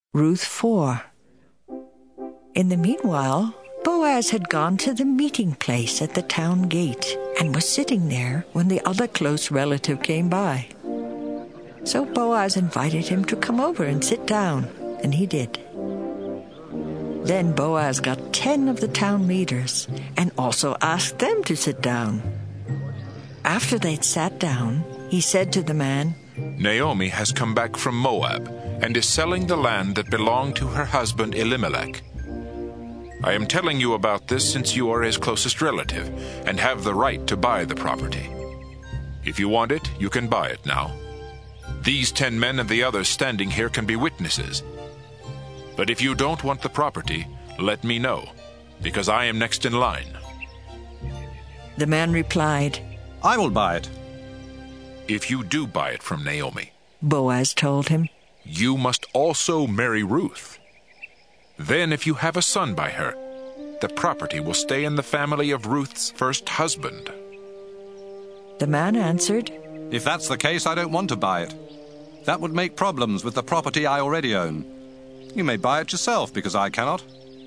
Ruth 4. In the meanwhile, Boaz had gone to the meeting place at the town gate and was sitting there when the other close relative came by. So Boaz invited him to come over and sit down, and he did. Then Boaz got 10 of the town leaders and also asked them to sit down. After they'd sat down, he said to the man, Naomi has come back from Moab and is selling the land that belonged to her husband Elimelech. I am telling you about this since you are his closest relative and have the right to buy the property. If you want it, you can buy it now. These 10 men and the others standing here can be witnesses. But if you don't want the property, let me know, because I am next in line. The man replied, I will buy it. If you do buy it from Naomi, Boaz told him, you must also marry Ruth. Then if you have a son by her, the property will stay in the family of Ruth's first husband. The man answered, If that's the case, I don't want to buy it. That would make problems with the property I already own. You may buy it yourself, because I cannot.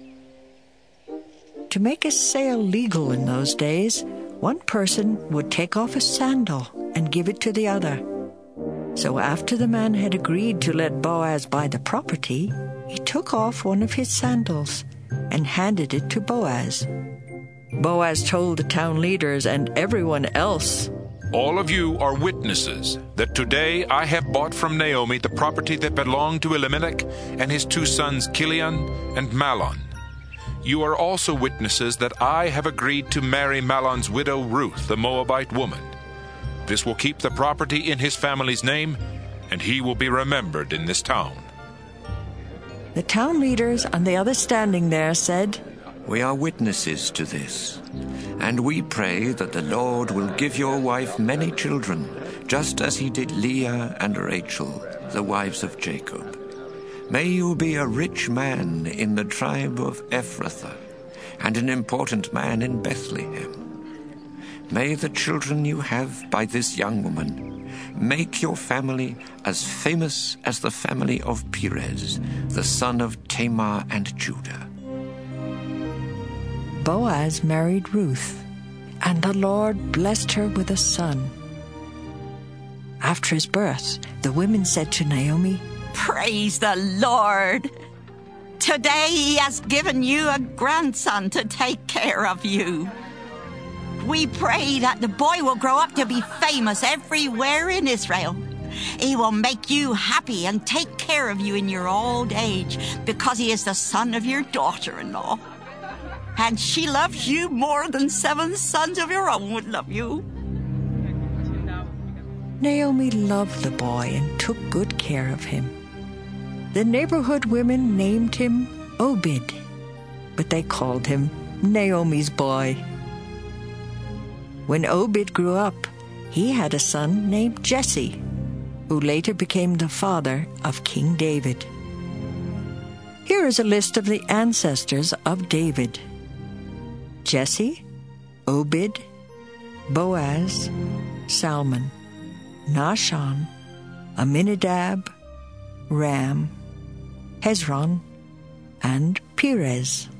To make a sale legal in those days, one person would take off a sandal and give it to the other. So after the man had agreed to let Boaz buy the property, he took off one of his sandals and handed it to Boaz. Boaz told the town leaders and everyone else, All of you are witnesses that today I have bought from Naomi the property that belonged to Elimelech and his 2 sons Chilion and Mahlon. You are also witnesses that I have agreed to marry Mahlon's widow Ruth, the Moabite woman. This will keep the property in his family's name, and he will be remembered in this town. The town leaders and the others standing there said, We are witnesses to this, and we pray that the Lord will give your wife many children, just as he did Leah and Rachel, the wives of Jacob. May you be a rich man in the tribe of Ephrathah, and an important man in Bethlehem. May the children you have by this young woman make your family as famous as the family of Perez, the son of Tamar and Judah. Boaz married Ruth, and the Lord blessed her with a son. After his birth, the women said to Naomi, Praise the Lord! Today he has given you a grandson to take care of you. We pray that the boy will grow up to be famous everywhere in Israel. He will make you happy and take care of you in your old age because he is the son of your daughter-in-law. And she loves you more than 7 sons of your own would love you. Naomi loved the boy and took good care of him. The neighborhood women named him Obed, but they called him Naomi's boy. When Obed grew up, he had a son named Jesse, who later became the father of King David. Here is a list of the ancestors of David: Jesse, Obed, Boaz, Salmon, Nahshon, Amminadab, Ram, Hezron, and Perez.